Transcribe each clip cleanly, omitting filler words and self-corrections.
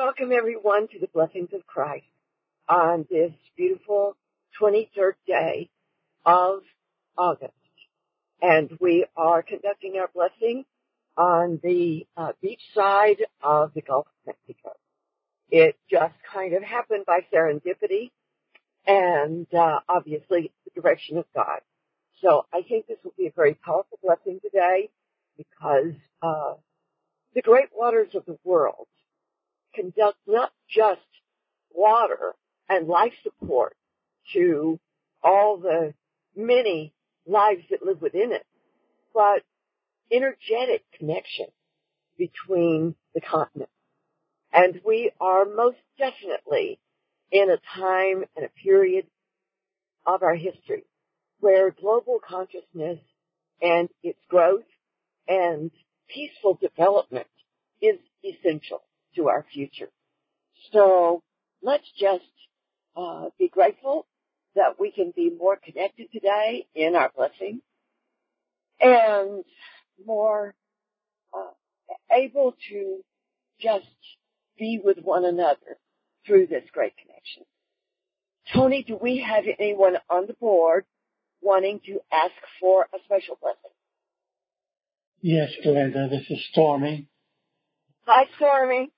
welcome everyone to the Blessings of Christ on this beautiful 23rd day of August. And we are conducting our blessing on the beach side of the Gulf of Mexico. It just kind of happened by serendipity and obviously the direction of God. So I think this will be a very powerful blessing today because the great waters of the world conduct not just water and life support to all the many lives that live within it, but energetic connection between the continents. And we are most definitely in a time and a period of our history where global consciousness and its growth and peaceful development is essential to our future. So let's just be grateful that we can be more connected today in our blessing and more able to just be with one another through this great connection. Tony, do we have anyone on the board wanting to ask for a special blessing? Yes, Glenda, this is Stormy. Hi, Stormy.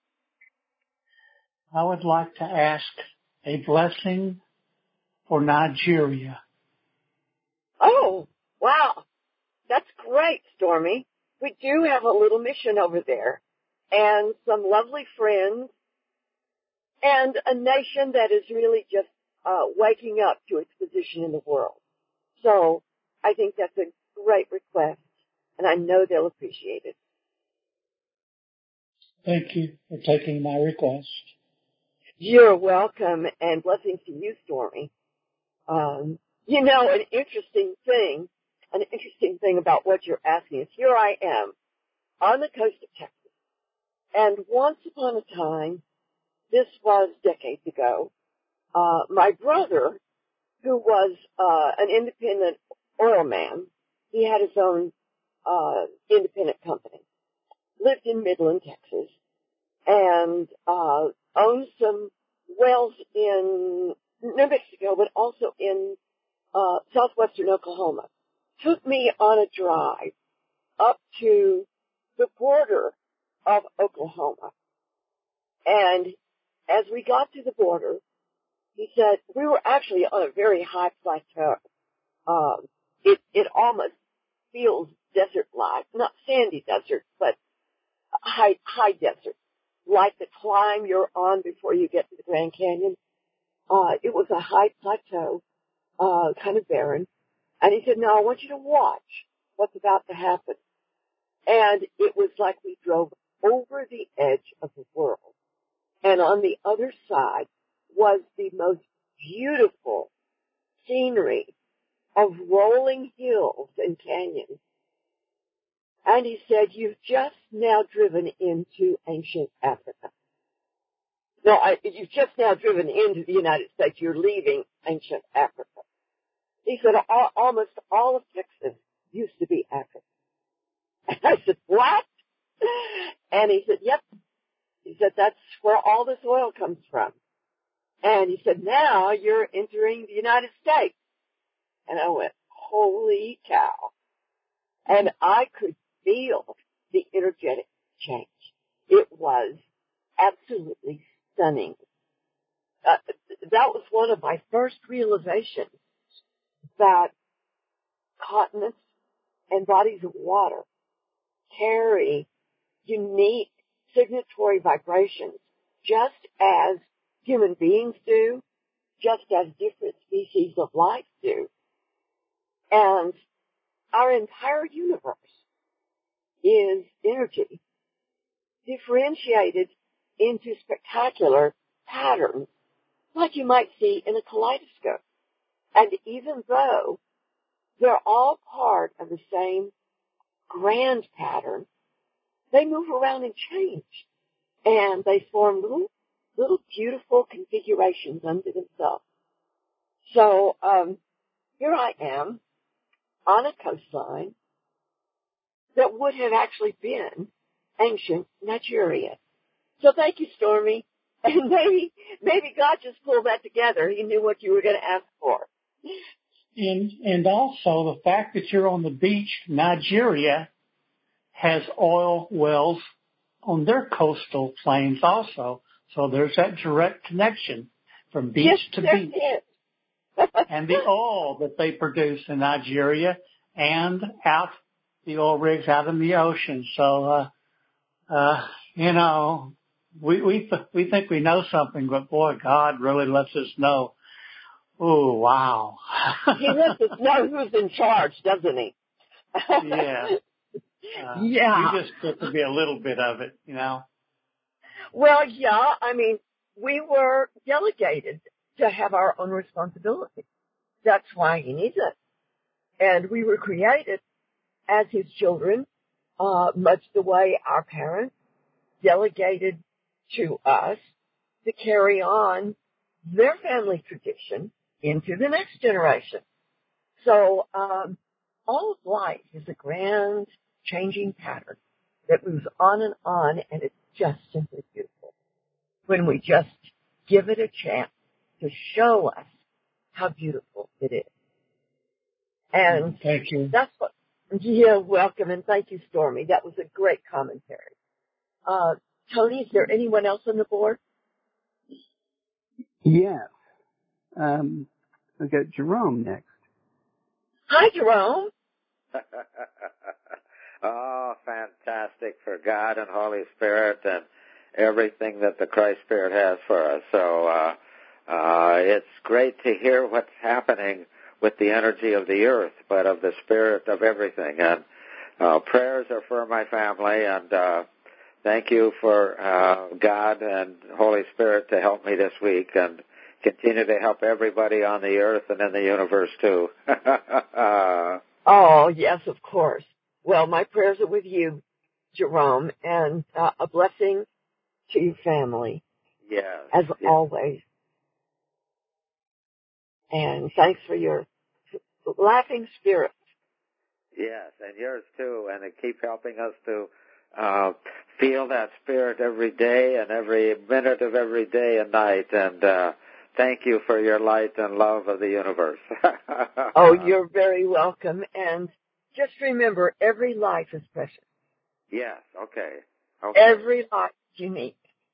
I would like to ask a blessing for Nigeria. Oh, wow. That's great, Stormy. We do have a little mission over there and some lovely friends and a nation that is really just waking up to its position in the world. So I think that's a great request, and I know they'll appreciate it. Thank you for taking my request. You're welcome, and blessings to you, Stormy. An interesting thing about what you're asking is here I am on the coast of Texas, and once upon a time, this was decades ago, my brother, who was an independent oil man, he had his own independent company, lived in Midland, Texas, and owned some wells in New Mexico, but also in southwestern Oklahoma. Took me on a drive up to the border of Oklahoma. And as we got to the border, he said, we were actually on a very high plateau. It almost feels desert-like, not sandy desert, but high desert, like the climb you're on before you get to the Grand Canyon. It was a high plateau, kind of barren. And he said, now I want you to watch what's about to happen. And it was like we drove over the edge of the world. And on the other side was the most beautiful scenery of rolling hills and canyons. And he said, you've just now driven into ancient Africa. No, you've just now driven into the United States. You're leaving ancient Africa. He said, almost all of Texas used to be Africa. And I said, what? And he said, yep. He said, that's where all this oil comes from. And he said, now you're entering the United States. And I went, holy cow. And I could feel the energetic change. It was absolutely stunning. That was one of my first realizations that continents and bodies of water carry unique signatory vibrations, just as human beings do, just as different species of life do. And our entire universe is energy differentiated into spectacular patterns like you might see in a kaleidoscope. And even though they're all part of the same grand pattern, they move around and change. And they form little beautiful configurations unto themselves. So here I am on a coastline that would have actually been ancient Nigeria. So thank you, Stormy. And maybe God just pulled that together. He knew what you were going to ask for. And also the fact that you're on the beach, Nigeria has oil wells on their coastal plains also. So there's that direct connection from beach to beach. And the oil that they produce in Nigeria and out the oil rigs out in the ocean. So, we think we know something, but boy, God really lets us know. Oh, wow. He lets us know who's in charge, doesn't he? Yeah. Yeah. We just get to be a little bit of it, Well, yeah, I mean, we were delegated to have our own responsibility. That's why he needs us. And we were created as his children, much the way our parents delegated to us to carry on their family tradition into the next generation. So, all of life is a grand changing pattern that moves on, and it's just simply beautiful when we just give it a chance to show us how beautiful it is. And thank you. That's what, you're welcome, and thank you, Stormy. That was a great commentary. Tony, is there anyone else on the board? Yes. We've got Jerome next. Hi, Jerome. Oh, fantastic for God and Holy Spirit and everything that the Christ Spirit has for us. So it's great to hear what's happening with the energy of the earth, but of the spirit of everything. And prayers are for my family, and thank you for God and Holy Spirit to help me this week, and continue to help everybody on the earth and in the universe too. Oh, yes, of course. Well, my prayers are with you, Jerome, and a blessing to your family. Yes. As always. And thanks for your laughing spirit. Yes, and yours too, and keep helping us to feel that spirit every day and every minute of every day and night, and thank you for your light and love of the universe. Oh, you're very welcome, and just remember, every life is precious. Yes, okay. Every life is unique.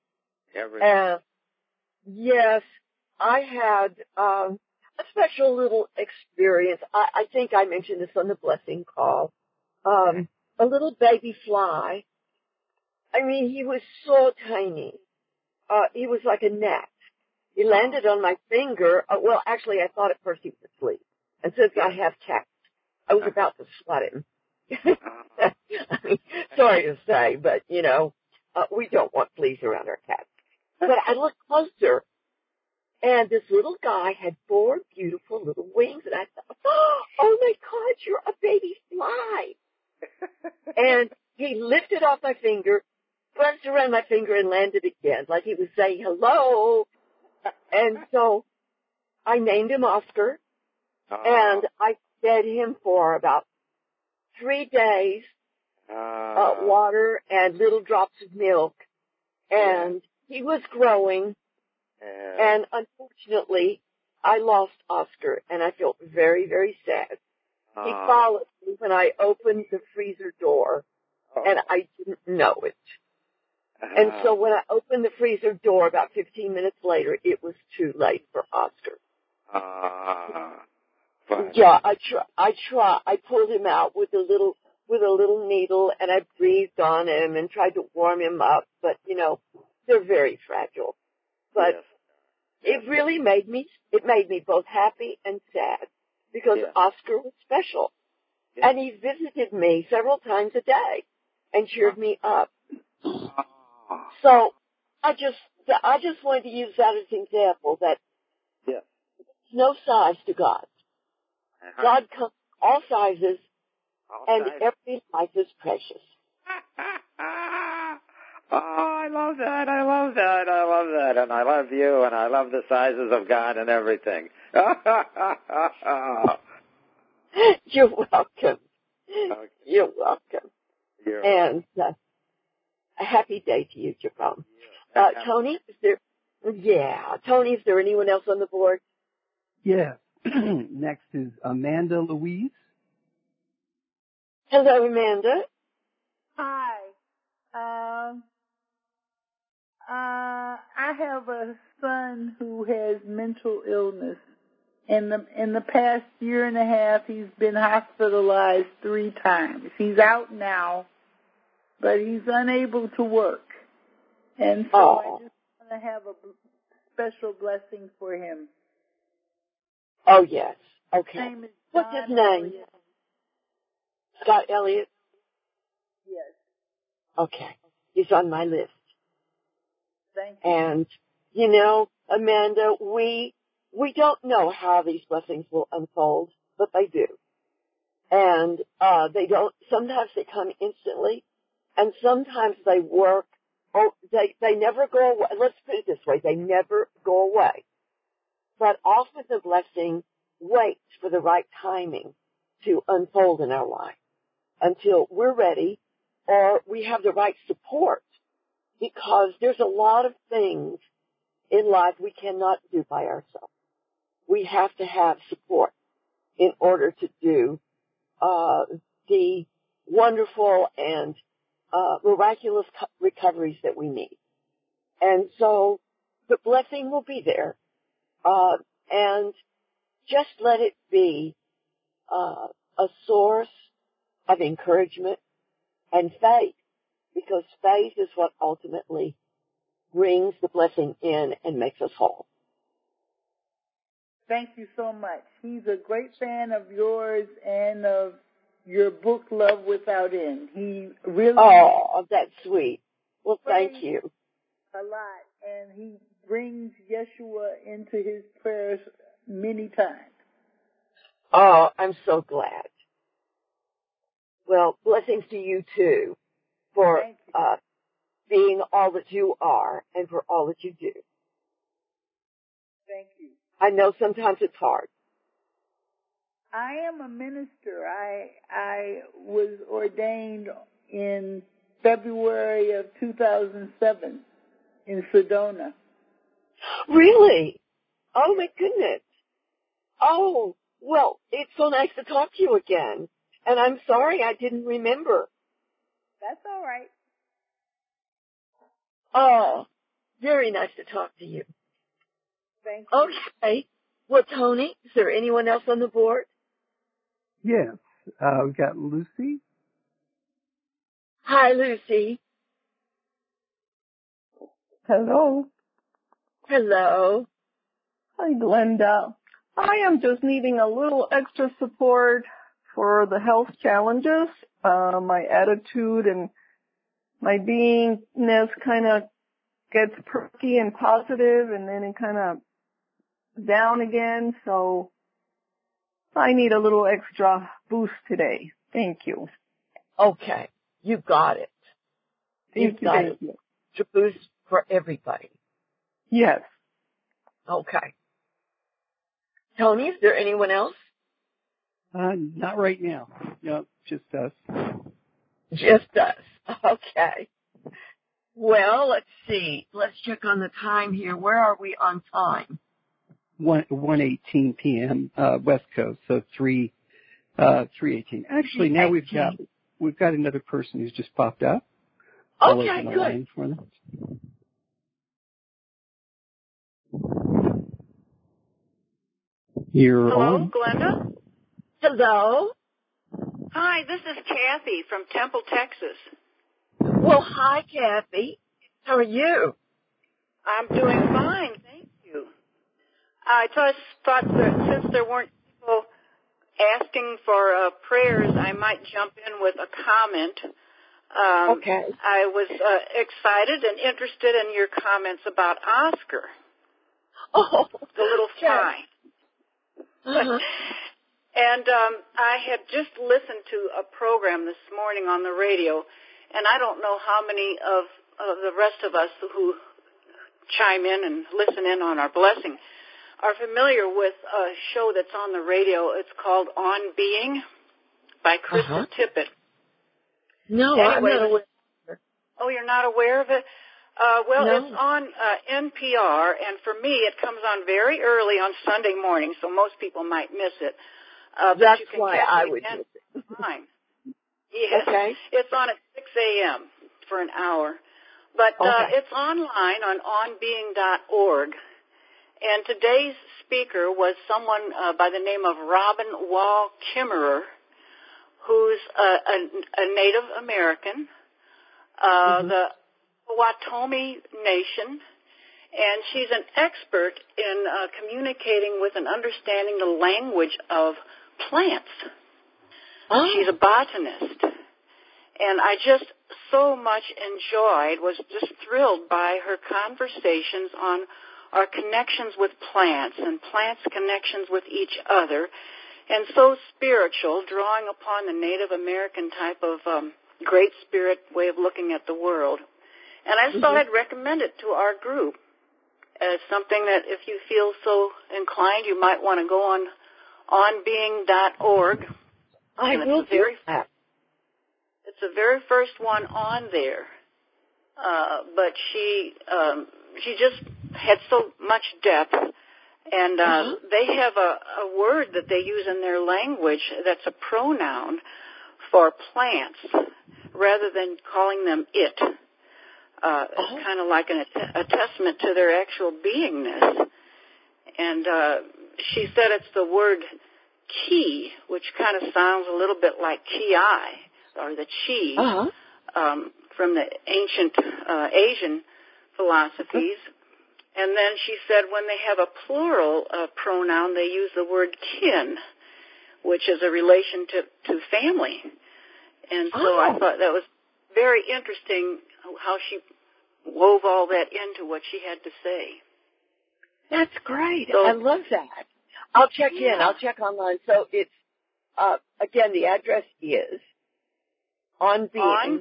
Yes, I had a special little experience. I think I mentioned this on the blessing call. A little baby fly. I mean, he was so tiny. He was like a gnat. He landed on my finger. Well, actually, I thought at first he was asleep. And since I have cats, I was about to swat him. I mean, sorry to say, but, we don't want fleas around our cats. But I looked closer, and this little guy had 4 beautiful little wings, and I thought, oh my God, you're a baby fly. And he lifted off my finger, buzzed around my finger, and landed again, like he was saying hello. And so I named him Oscar, and I fed him for about 3 days, water and little drops of milk, and he was growing, and unfortunately, I lost Oscar, and I felt very, very sad. He followed me when I opened the freezer door, and I didn't know it. And so when I opened the freezer door about 15 minutes later, it was too late for Oscar. Yeah, I pulled him out with a little needle, and I breathed on him and tried to warm him up, but they're very fragile. But it really made me both happy and sad, because Oscar was special. And he visited me several times a day and cheered me up. So I just wanted to use that as an example that there's no size to God. God comes all sizes, and every life is precious. Oh, I love that. And I love you, and I love the sizes of God and everything. You're welcome. Okay. You're welcome. And a happy day to you, Jerome. Tony, is there Yeah. Tony, is there anyone else on the board? Yeah. Next is Amanda Louise. Hello, Amanda. Hi. I have a son who has mental illness. In the past year and a half, he's been hospitalized 3 times. He's out now, but he's unable to work. And so I just want to have a special blessing for him. Oh, yes. Okay. His name is What's John his name? Elliott. Scott Elliott? Yes. Okay. He's on my list. Thank you. And, you know, Amanda, we don't know how these blessings will unfold, but they do. And sometimes they come instantly, and sometimes they work, or they never go away. Let's put it this way, they never go away. But often the blessing waits for the right timing to unfold in our life until we're ready or we have the right support, because there's a lot of things in life we cannot do by ourselves. We have to have support in order to do the wonderful and miraculous recoveries that we need. And so the blessing will be there, and just let it be a source of encouragement and faith, because faith is what ultimately brings the blessing in and makes us whole. Thank you so much. He's a great fan of yours and of your book, Love Without End. He really... Oh, that's sweet. Well, thank you. A lot. And he brings Yeshua into his prayers many times. Oh, I'm so glad. Well, blessings to you, too, for being all that you are and for all that you do. Thank you. I know sometimes it's hard. I am a minister. I was ordained in February of 2007 in Sedona. Really? Oh, my goodness. Oh, well, it's so nice to talk to you again. And I'm sorry I didn't remember. That's all right. Oh, very nice to talk to you. Thank you. Okay. Well, Tony, is there anyone else on the board? Yes. We've got Lucy. Hi, Lucy. Hello. Hello. Hi, Glenda. I am just needing a little extra support for the health challenges. My attitude and my beingness kind of gets perky and positive, and then it kind of down again. So I need a little extra boost today. Thank you. Okay. You got it. Thank you. Got it. To boost for everybody. Yes. Okay. Tony, is there anyone else? Not right now. No, just us. Just us. Okay. Well, let's see. Let's check on the time here. Where are we on time? 1:18 p.m. West Coast, so 3:18. Actually, now we've got another person who's just popped up. Okay, good. For them. You're Hello, on. Glenda? Hello. Hi, this is Kathy from Temple, Texas. Well, hi, Kathy. How are you? I'm doing fine, thank you. I just thought that since there weren't people asking for prayers, I might jump in with a comment. Okay. I was excited and interested in your comments about Oscar. Oh, the little spy. Uh-huh. And I had just listened to a program this morning on the radio, and I don't know how many of the rest of us who chime in and listen in on our blessing are familiar with a show that's on the radio. It's called On Being by Krista Tippett. No, anyway, I'm not aware. Oh, you're not aware of it? Well, No. it's on NPR, and for me, it comes on very early on Sunday morning, so most people might miss it. But That's you can why catch I it would again miss it. time. Yes, Okay. it's on at 6 a.m. for an hour. But Okay. it's online on onbeing.org. And today's speaker was someone by the name of Robin Wall Kimmerer, who's a Native American, the Potawatomi Nation, and she's an expert in communicating with and understanding the language of plants. Oh. She's a botanist. And I just so much was just thrilled by her conversations on our connections with plants and plants' connections with each other, and so spiritual, drawing upon the Native American type of great spirit way of looking at the world. And I just thought I'd recommend it to our group as something that if you feel so inclined, you might want to go on onbeing.org. I will do that. It's the very first one on there. But she just had so much depth. And they have a word that they use in their language that's a pronoun for plants rather than calling them it. It's kind of like a testament to their actual beingness. And she said it's the word ki, which kind of sounds a little bit like ki, or the chi, from the ancient Asian philosophies. And then she said when they have a plural pronoun, they use the word kin, which is a relation to family. And so I thought that was very interesting how she wove all that into what she had to say. That's great. So, I love that. I'll check in. I'll check online. So it's, again, the address is onbeing.org.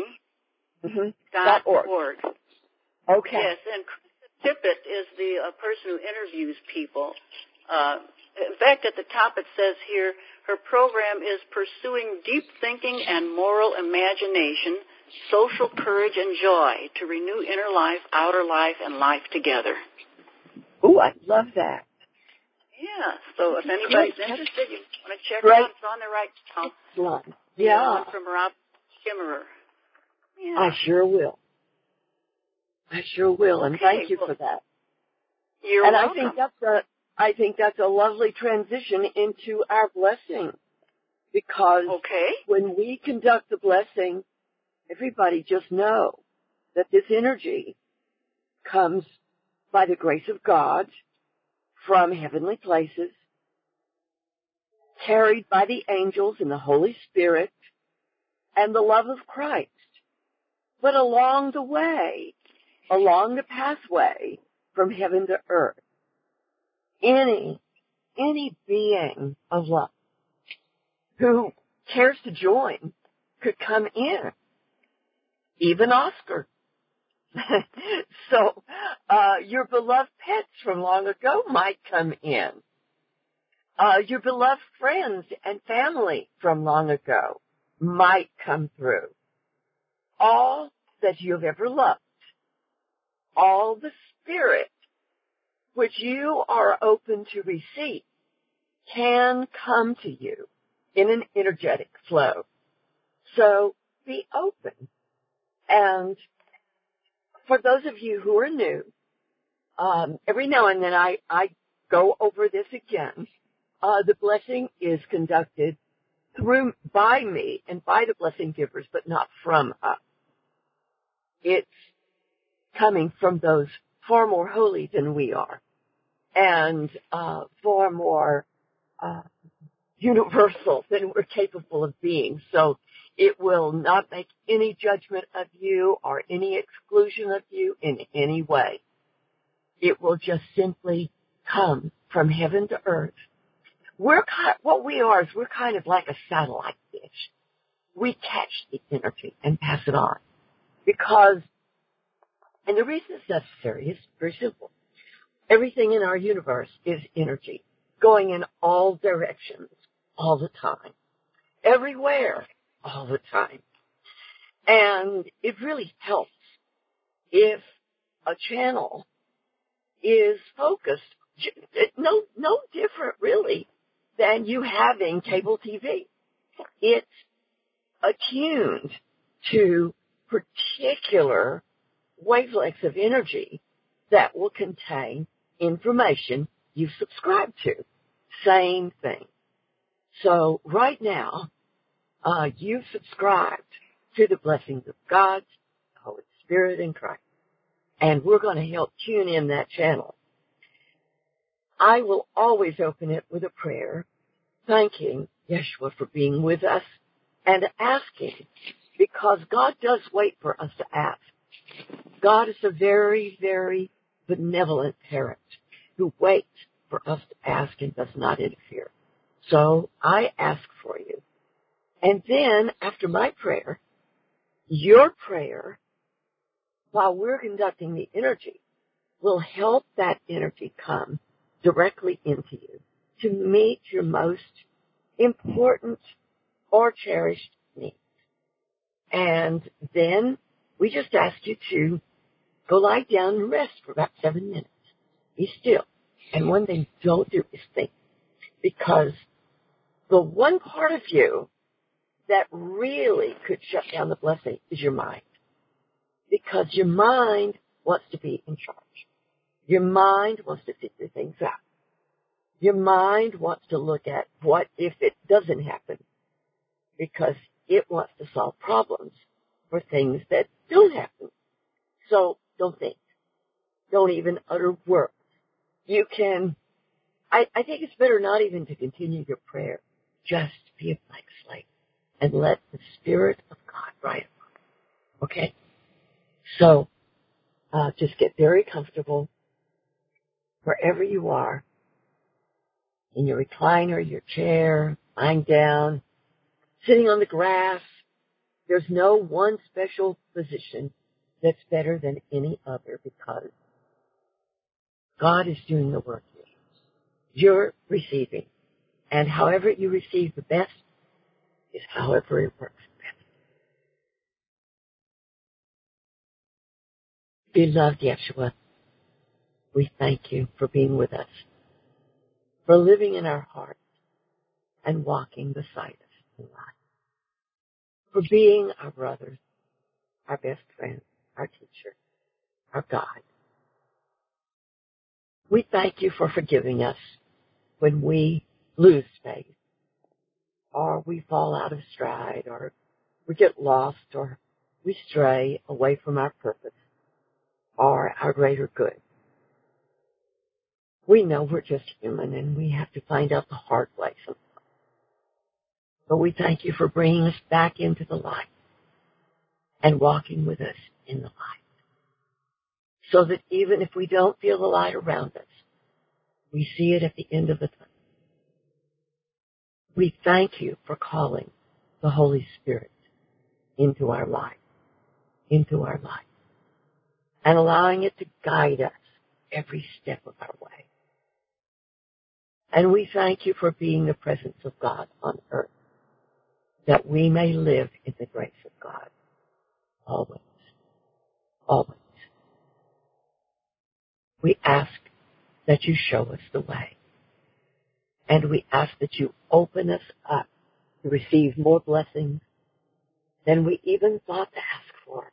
Okay. Yes, and Tippett is the person who interviews people. In fact, at the top it says here, her program is pursuing deep thinking and moral imagination, social courage and joy to renew inner life, outer life, and life together. Ooh, I love that. Yeah, so if anybody's interested, you want to check it out. It's on the right top. Excellent. Yeah. From Rob Kimmerer. Yeah. I sure will. And thank you for that. You're welcome. I think that's a lovely transition into our blessing, because when we conduct the blessing, everybody just know that this energy comes by the grace of God from heavenly places, carried by the angels and the Holy Spirit and the love of Christ. But along the way, along the pathway from heaven to earth, any being of love who cares to join could come in, even Oscar. So your beloved pets from long ago might come in. Your beloved friends and family from long ago might come through. All that you have ever loved, all the spirit which you are open to receive, can come to you in an energetic flow. So be open. And for those of you who are new, every now and then I go over this again. The blessing is conducted by me and by the blessing givers, but not from us. It's coming from those far more holy than we are, and far more universal than we're capable of being. So it will not make any judgment of you or any exclusion of you in any way. It will just simply come from heaven to earth. What we are is we're kind of like a satellite dish. We catch the energy and pass it on. And the reason it's necessary is very simple. Everything in our universe is energy, going in all directions, all the time. Everywhere, all the time. And it really helps if a channel is focused, no different really than you having cable TV. It's attuned to particular wavelengths of energy that will contain information you subscribe to. Same thing. So right now, you've subscribed to the blessings of God, the Holy Spirit, and Christ. And we're going to help tune in that channel. I will always open it with a prayer, thanking Yeshua for being with us and asking, because God does wait for us to ask. God is a very, very benevolent parent who waits for us to ask and does not interfere. So I ask for you. And then after my prayer, your prayer, while we're conducting the energy, will help that energy come directly into you to meet your most important or cherished needs. And then we just ask you to go lie down and rest for about 7 minutes. Be still. And one thing don't do is think. Because the one part of you that really could shut down the blessing is your mind. Because your mind wants to be in charge. Your mind wants to figure things out. Your mind wants to look at what if it doesn't happen, because it wants to solve problems for things that don't happen. So don't think. Don't even utter words. You can, I think it's better not even to continue your prayer. Just be a blank slate and let the Spirit of God write it. Okay? So, just get very comfortable wherever you are, in your recliner, your chair, lying down, sitting on the grass. There's no one special position that's better than any other, because God is doing the work here. You're receiving. And however you receive the best is however it works best. Beloved Yeshua, we thank you for being with us, for living in our hearts and walking beside us in life, for being our brothers, our best friend, our teacher, our God. We thank you for forgiving us when we lose faith, or we fall out of stride, or we get lost, or we stray away from our purpose or our greater good. We know we're just human and we have to find out the hard way sometimes. But we thank you for bringing us back into the light and walking with us in the light, so that even if we don't feel the light around us, we see it at the end of the tunnel. We thank you for calling the Holy Spirit into our life, and allowing it to guide us every step of our way. And we thank you for being the presence of God on earth, that we may live in the grace of God always, always. We ask that you show us the way. And we ask that you open us up to receive more blessings than we even thought to ask for.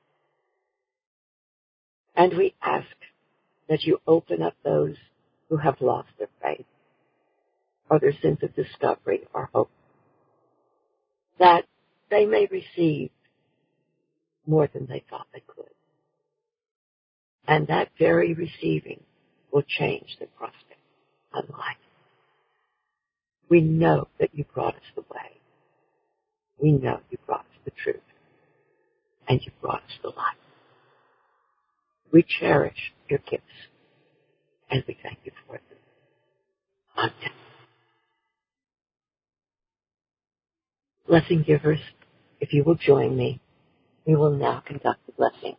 And we ask that you open up those who have lost their faith or their sense of discovery or hope, that they may receive more than they thought they could. And that very receiving will change their prospect on life. We know that you brought us the way. We know you brought us the truth. And you brought us the light. We cherish your gifts. And we thank you for them. Amen. Blessing givers, if you will join me, we will now conduct the blessing.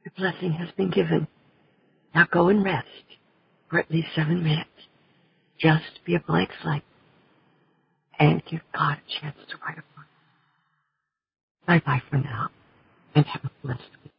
Your blessing has been given. Now go and rest for at least 7 minutes. Just be a blank slate and give God a chance to write a book. Bye-bye for now, and have a blessed week.